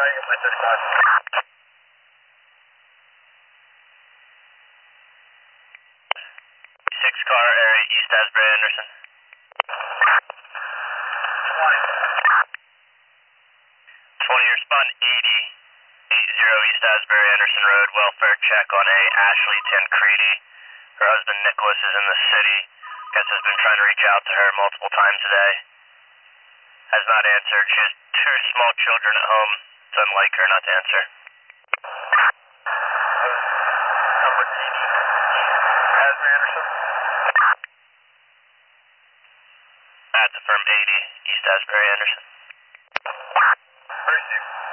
you get my 35? 6-car area East Asbury Anderson. 20, respond 80 East Asbury Anderson Road, welfare check on a Ashley Tancredi. Her husband Nicholas is in the city. Guess has been trying to reach out to her multiple times today. Has not answered. She has 2 small children at home. It's unlike her not to answer. Number 80 Asbury Anderson. At the firm 80 East Asbury Anderson. Receive.